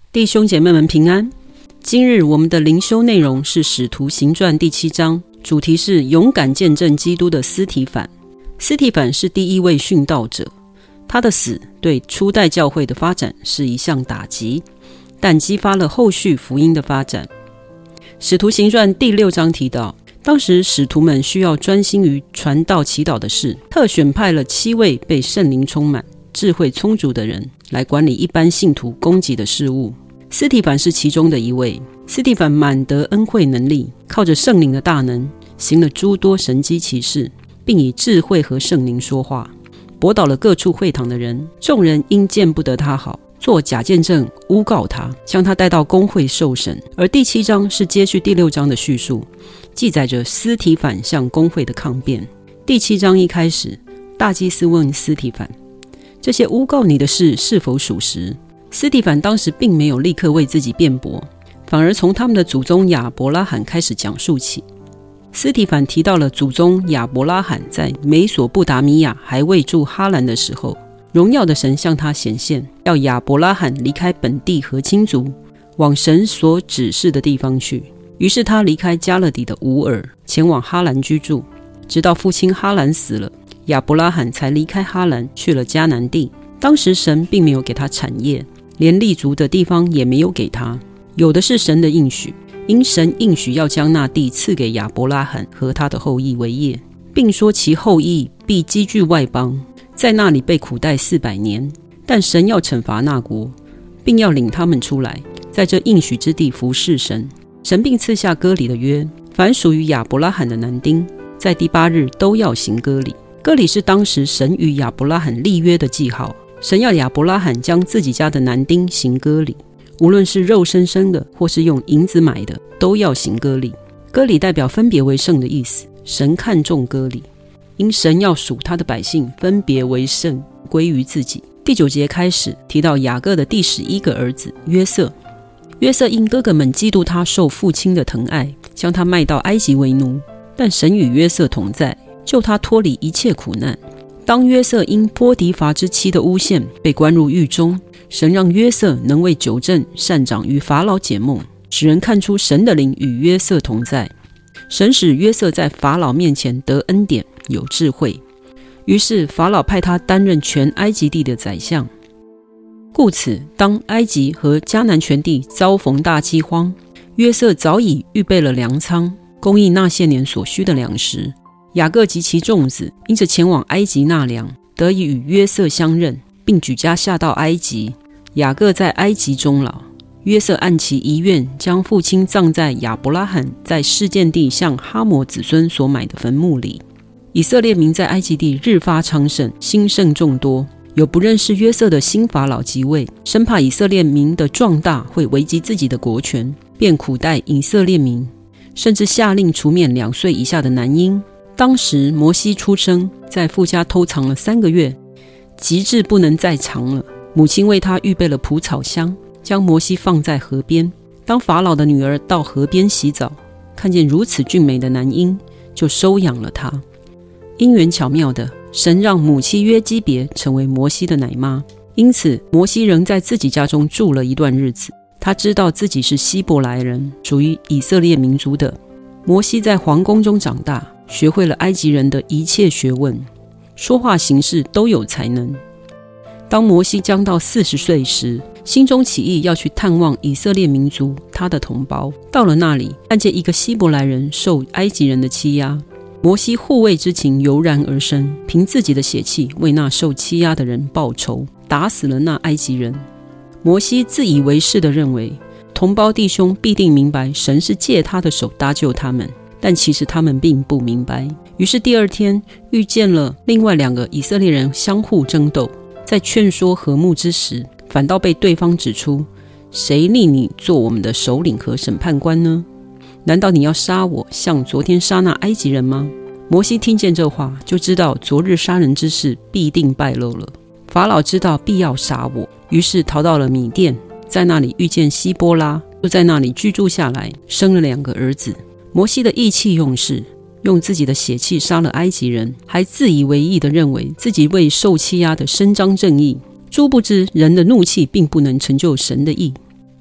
弟兄姐妹们平安。今日我们的灵修内容是《使徒行传》第7章，主题是勇敢见证基督的司提反。司提反是第一位殉道者，他的死对初代教会的发展是一项打击，但激发了后续福音的发展。《使徒行传》第6章提到，当时使徒们需要专心于传道祈祷的事，特选派了7位被圣灵充满、智慧充足的人来管理一般信徒供给的事务。司提反是其中的一位。司提反满得恩惠能力，靠着圣灵的大能，行了诸多神迹奇事，并以智慧和圣灵说话，驳倒了各处会堂的人。众人因见不得他好，做假见证诬告他，将他带到公会受审。而第7章是接续第6章的叙述，记载着司提反向公会的抗辩。第7章一开始，大祭司问司提反，这些诬告你的事是否属实？司提反当时并没有立刻为自己辩驳，反而从他们的祖宗亚伯拉罕开始讲述起。司提反提到了祖宗亚伯拉罕在美索不达米亚还未住哈兰的时候，荣耀的神向他显现，要亚伯拉罕离开本地和亲族，往神所指示的地方去。于是他离开加勒底的乌尔，前往哈兰居住，直到父亲哈兰死了，亚伯拉罕才离开哈兰去了迦南地。当时神并没有给他产业，连立足的地方也没有给他，有的是神的应许，因神应许要将那地赐给亚伯拉罕和他的后裔为业，并说其后裔必积聚外邦，在那里被苦待400年。但神要惩罚那国，并要领他们出来，在这应许之地服侍神。神并赐下割礼的约，凡属于亚伯拉罕的男丁，在第8日都要行割礼。割礼是当时神与亚伯拉罕立约的记号，神要亚伯拉罕将自己家的男丁行割礼，无论是肉生生的或是用银子买的，都要行割礼。割礼代表分别为圣的意思，神看重割礼，因神要属他的百姓分别为圣，归于自己。第9节开始提到雅各的第11个儿子约瑟。约瑟因哥哥们嫉妒他受父亲的疼爱，将他卖到埃及为奴，但神与约瑟同在，救他脱离一切苦难。当约瑟因波迪乏之妻的诬陷被关入狱中，神让约瑟能为纠正善长与法老解梦，使人看出神的灵与约瑟同在。神使约瑟在法老面前得恩典，有智慧，于是法老派他担任全埃及地的宰相。故此当埃及和迦南全地遭逢大饥荒，约瑟早已预备了粮仓，供应那些年所需的粮食。雅各及其众子因着前往埃及纳粮，得以与约瑟相认，并举家下到埃及。雅各在埃及终老，约瑟按其遗愿，将父亲葬在亚伯拉罕在示剑地向哈摩子孙所买的坟墓里。以色列民在埃及地日发昌盛，兴盛众多。有不认识约瑟的新法老即位，生怕以色列民的壮大会危及自己的国权，便苦待以色列民，甚至下令除灭2岁以下的男婴。当时摩西出生，在父家偷藏了3个月，极致不能再藏了。母亲为他预备了蒲草箱，将摩西放在河边。当法老的女儿到河边洗澡，看见如此俊美的男婴，就收养了他。因缘巧妙的，神让母亲约基别成为摩西的奶妈，因此摩西仍在自己家中住了一段日子。他知道自己是希伯来人，属于以色列民族的。摩西在皇宫中长大，学会了埃及人的一切学问，说话行事都有才能。当摩西将到40岁时，心中起意要去探望以色列民族，他的同胞。到了那里，看见一个希伯来人受埃及人的欺压，摩西护卫之情油然而生，凭自己的血气为那受欺压的人报仇，打死了那埃及人。摩西自以为是地认为，同胞弟兄必定明白神是借他的手搭救他们，但其实他们并不明白。于是第2天遇见了另外2个以色列人相互争斗，在劝说和睦之时，反倒被对方指出，谁立你做我们的首领和审判官呢？难道你要杀我，像昨天杀那埃及人吗？摩西听见这话，就知道昨日杀人之事必定败露了。法老知道必要杀我，于是逃到了米甸，在那里遇见希波拉，就在那里居住下来，生了2个儿子。摩西的意气用事，用自己的血气杀了埃及人，还自以为意地认为自己为受欺压的伸张正义。殊不知人的怒气并不能成就神的义。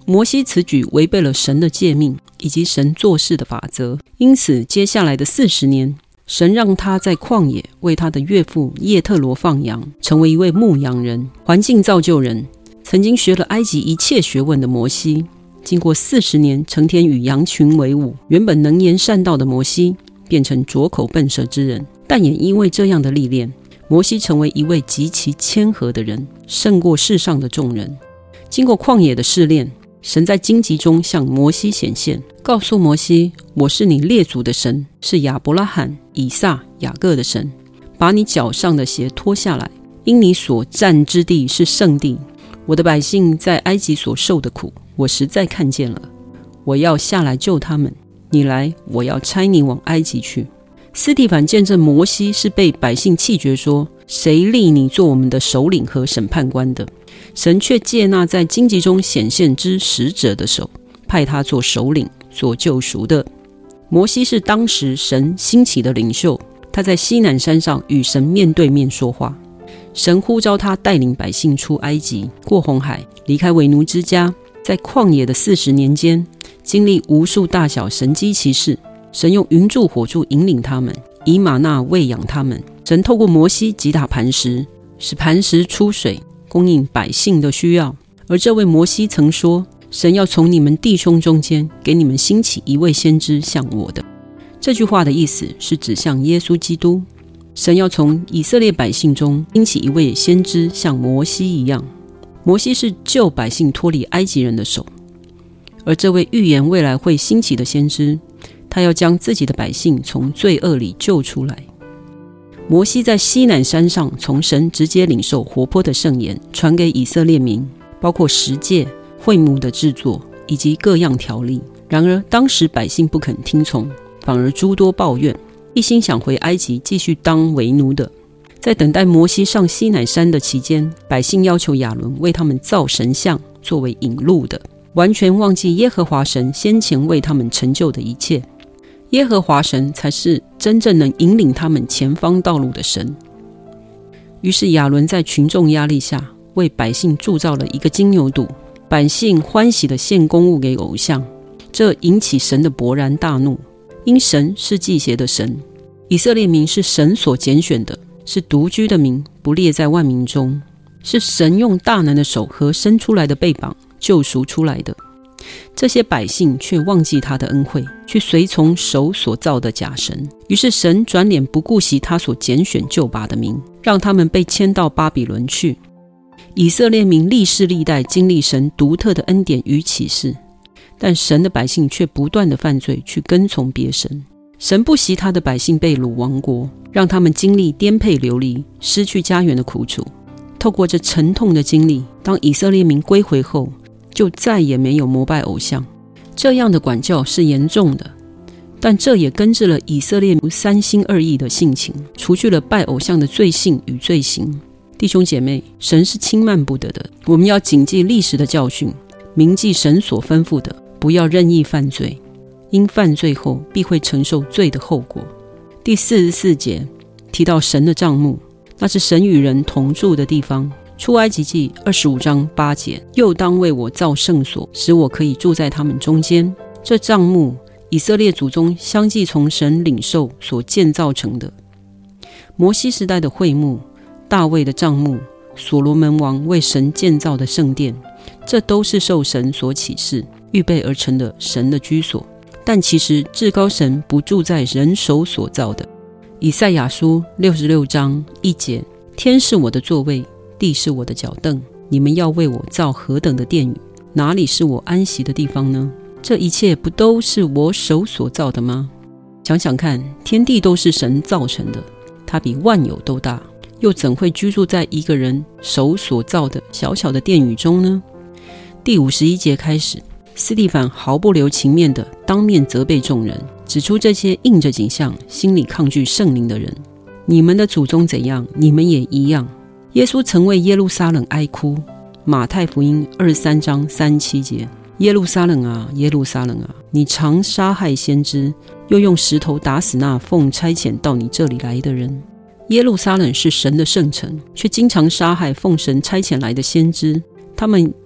摩西此举违背了神的诫命以及神做事的法则，因此接下来的40年，神让他在旷野为他的岳父叶特罗放羊，成为一位牧羊人、环境造就人。曾经学了埃及一切学问的摩西，经过40年成天与羊群为伍，原本能言善道的摩西变成拙口笨舌之人，但也因为这样的历练，摩西成为一位极其谦和的人，胜过世上的众人。经过旷野的试炼，神在荆棘中向摩西显现，告诉摩西，我是你列祖的神，是亚伯拉罕、以撒、雅各的神，把你脚上的鞋脱下来，因你所站之地是圣地。我的百姓在埃及所受的苦，我实在看见了，我要下来救他们。你来，我要差你往埃及去。司提反见证摩西是被百姓弃绝，说，谁立你做我们的首领和审判官的？神却借那在荆棘中显现之使者的手，派他做首领，做救赎的。摩西是当时神兴起的领袖，他在西乃山上与神面对面说话。神呼召他带领百姓出埃及，过红海，离开为奴之家，在旷野的40年间，经历无数大小神迹奇事。神用云柱火柱引领他们，以玛纳喂养他们。神透过摩西击打磐石，使磐石出水，供应百姓的需要。而这位摩西曾说，神要从你们弟兄中间给你们兴起一位先知像我的。这句话的意思是指向耶稣基督。神要从以色列百姓中兴起一位先知像摩西一样。摩西是救百姓脱离埃及人的手，而这位预言未来会兴起的先知，他要将自己的百姓从罪恶里救出来。摩西在西乃山上从神直接领受活泼的圣言，传给以色列民，包括十诫、会幕的制作以及各样条例。然而当时百姓不肯听从，反而诸多抱怨，一心想回埃及继续当为奴的。在等待摩西上西乃山的期间，百姓要求亚伦为他们造神像作为引路的，完全忘记耶和华神先前为他们成就的一切。耶和华神才是真正能引领他们前方道路的神。于是亚伦在群众压力下，为百姓铸造了一个金牛犊，百姓欢喜地献供物给偶像，这引起神的勃然大怒。因神是祭邪的神，以色列民是神所拣选的，是独居的民，不列在万民中，是神用大能的手和伸出来的臂膀救赎出来的。这些百姓却忘记他的恩惠，去随从手所造的假神。于是神转脸不顾惜他所拣选救拔的民，让他们被迁到巴比伦去。以色列民历世历代经历神独特的恩典与启示，但神的百姓却不断的犯罪，去跟从别神。神不惜他的百姓被掳亡国，让他们经历颠沛流离、失去家园的苦楚。透过这沉痛的经历，当以色列民归回后，就再也没有膜拜偶像。这样的管教是严重的，但这也根治了以色列三心二意的性情，除去了拜偶像的罪性与罪行。弟兄姐妹，神是轻慢不得的，我们要谨记历史的教训，铭记神所吩咐的，不要任意犯罪，因犯罪后必会承受罪的后果。第44节提到神的帐幕，那是神与人同住的地方。出埃及记25章8节，又当为我造圣所，使我可以住在他们中间。这帐幕，以色列祖宗相继从神领受所建造成的。摩西时代的会幕、大卫的帐幕、所罗门王为神建造的圣殿，这都是受神所启示预备而成的神的居所。但其实至高神不住在人手所造的。以赛亚书66章1节，天是我的座位，地是我的脚凳，你们要为我造何等的殿宇？哪里是我安息的地方呢？这一切不都是我手所造的吗？想想看，天地都是神造成的，它比万有都大，又怎会居住在一个人手所造的小小的殿宇中呢？第51节开始，司提反毫不留情面地当面责备众人，指出这些印着景象、心里抗拒圣灵的人。你们的祖宗怎样，你们也一样。耶稣曾为耶路撒冷哀哭，马太福音23章37节，耶路撒冷啊，耶路撒冷啊，你常杀害先知，又用石头打死那奉差遣到你这里来的人。耶路撒冷是神的圣城，却经常杀害奉神差遣来的先知。他们把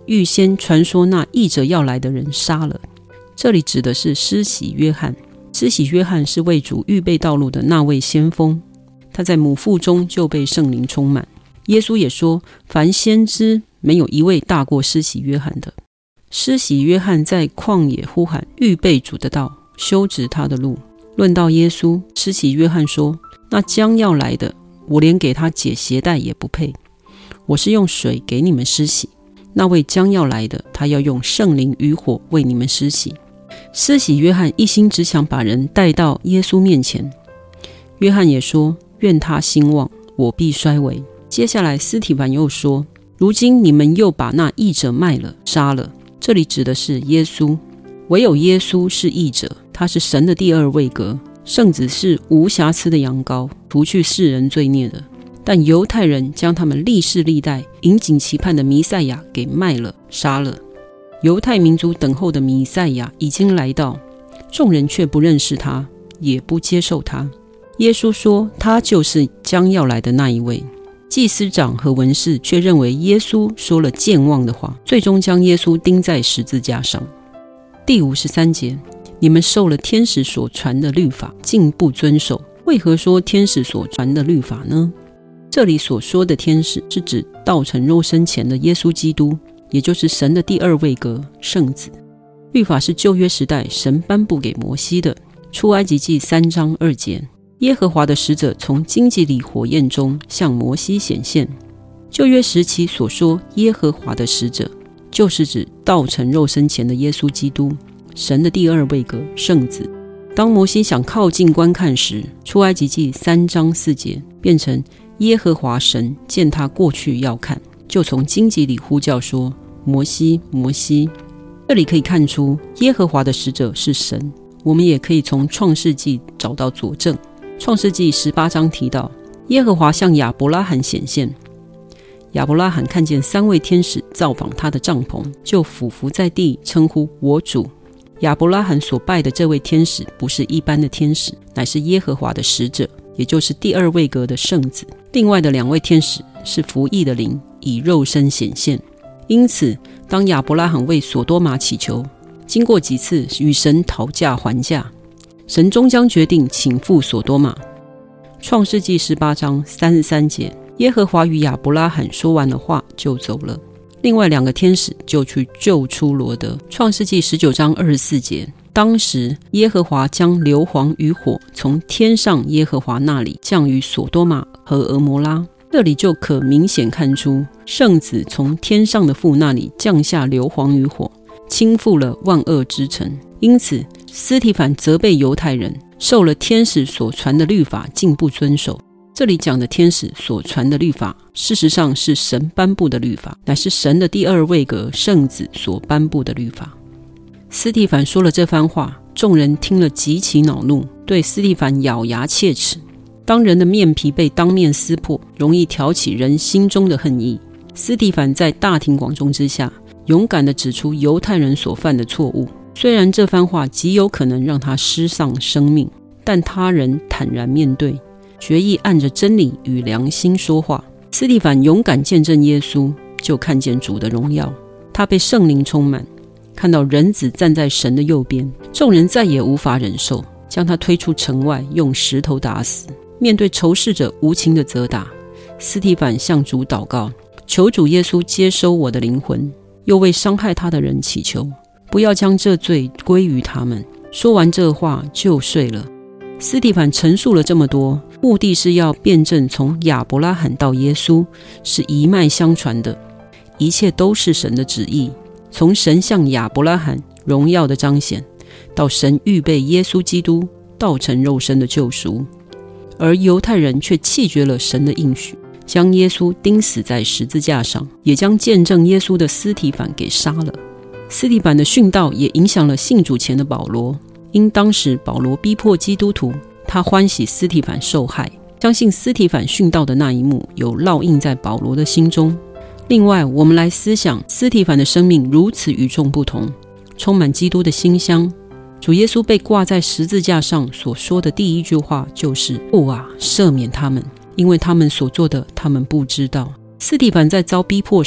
预先传说那义者要来的人杀了。这里指的是施洗约翰。施洗约翰是为主预备道路的那位先锋，他在母腹中就被圣灵充满。耶稣也说，凡先知没有一位大过施洗约翰的。施洗约翰在旷野呼喊，预备主的道，修直他的路。论到耶稣，施洗约翰说，那将要来的，我连给他解鞋带也不配。我是用水给你们施洗，那位将要来的，他要用圣灵与火为你们施洗。施洗约翰一心只想把人带到耶稣面前。约翰也说，愿他兴旺，我必衰微。接下来司提反又说，如今你们又把那义者卖了，杀了。这里指的是耶稣，唯有耶稣是义者，他是神的第二位格，圣子是无瑕疵的羊羔，除去世人罪孽的。但犹太人将他们历世历代引颈期盼的弥赛亚给卖了，杀了。犹太民族等候的弥赛亚已经来到，众人却不认识他，也不接受他。耶稣说，他就是将要来的那一位。祭司长和文士却认为耶稣说了健忘的话，最终将耶稣钉在十字架上。第53节，你们受了天使所传的律法，竟不遵守，为何说天使所传的律法呢？这里所说的天使是指道成肉身前的耶稣基督，也就是神的第二位格，圣子。律法是旧约时代神颁布给摩西的。出埃及记3章2节，耶和华的使者从荆棘里火焰中向摩西显现。旧约时期所说耶和华的使者，就是指道成肉身前的耶稣基督，神的第二位格，圣子。当摩西想靠近观看时，出埃及记3章4节变成耶和华神见他过去要看，就从荆棘里呼叫说，摩西，摩西。这里可以看出耶和华的使者是神，我们也可以从创世纪找到佐证。创世纪18章提到，耶和华向亚伯拉罕显现，亚伯拉罕看见3位天使造访他的帐篷，就俯伏在地，称呼我主。亚伯拉罕所拜的这位天使不是一般的天使，乃是耶和华的使者，也就是第二位格的圣子。另外的2位天使是服役的灵，以肉身显现。因此当亚伯拉罕为所多玛祈求，经过几次与神讨价还价，神终将决定倾覆所多玛。创世纪18章33节，耶和华与亚伯拉罕说完了话就走了。另外2个天使就去救出罗德。创世纪19章24节，当时耶和华将硫磺与火从天上耶和华那里降于所多玛和俄摩拉。这里就可明显看出，圣子从天上的父那里降下硫磺与火，倾覆了万恶之城。因此司提反责备犹太人受了天使所传的律法竟不遵守。这里讲的天使所传的律法，事实上是神颁布的律法，乃是神的第二位格圣子所颁布的律法。司提反说了这番话，众人听了极其恼怒，对司提反咬牙切齿。当人的面皮被当面撕破，容易挑起人心中的恨意。司提反在大庭广众之下，勇敢地指出犹太人所犯的错误。虽然这番话极有可能让他失丧生命，但他仍坦然面对，决意按着真理与良心说话。司提反勇敢见证耶稣，就看见主的荣耀。他被圣灵充满，看到人子站在神的右边，众人再也无法忍受，将他推出城外，用石头打死。面对仇视者无情的责打，司提反向主祷告，求主耶稣接收我的灵魂，又为伤害他的人祈求，不要将这罪归于他们。说完这话就睡了。司提反陈述了这么多，目的是要辩证从亚伯拉罕到耶稣是一脉相传的，一切都是神的旨意，从神向亚伯拉罕荣耀的彰显，到神预备耶稣基督道成肉身的救赎。而犹太人却弃绝了神的应许，将耶稣钉死在十字架上，也将见证耶稣的司提反给杀了。司提反的殉道也影响了信主前的保罗，因当时保罗逼迫基督徒，他欢喜司提反受害，相信司提反殉道的那一幕有烙印在保罗的心中。另外，我们来思想司提反的生命如此与众不同，充满基督的馨香。主耶稣被挂在十字架上所说的第一句话就是父啊，赦免他们，因为他们所做的他们不知道。司提反在遭逼迫时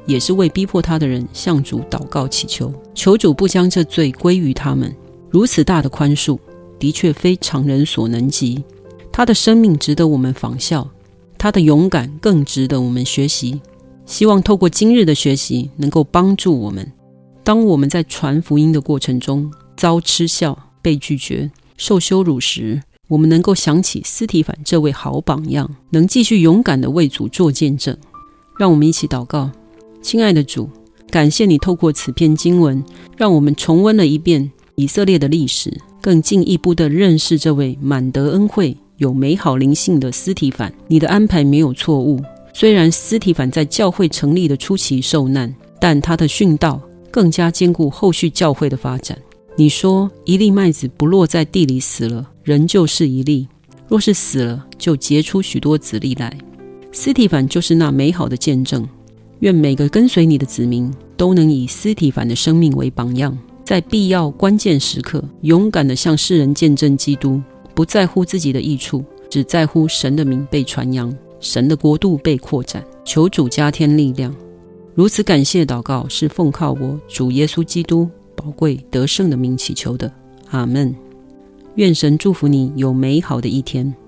也是为逼迫他的人向主祷告祈求，求主不将这罪归于他们。如此大的宽恕，的确非常人所能及。他的生命值得我们仿效，他的勇敢更值得我们学习。希望透过今日的学习，能够帮助我们，当我们在传福音的过程中遭嗤笑、被拒绝、受羞辱时，我们能够想起司提反这位好榜样，能继续勇敢地为主做见证。让我们一起祷告。亲爱的主，感谢你透过此篇经文，让我们重温了一遍以色列的历史，更进一步地认识这位满得恩惠、有美好灵性的司提反。你的安排没有错误，虽然司提反在教会成立的初期受难，但他的殉道更加坚固后续教会的发展。你说，一粒麦子不落在地里死了，仍旧是一粒；若是死了，就结出许多子粒来。司提反就是那美好的见证。愿每个跟随你的子民都能以司提反的生命为榜样，在必要关键时刻勇敢地向世人见证基督，不在乎自己的益处，只在乎神的名被传扬，神的国度被扩展。求主加添力量。如此感谢祷告，是奉靠我主耶稣基督宝贵得胜的名祈求的，阿们。愿神祝福你有美好的一天。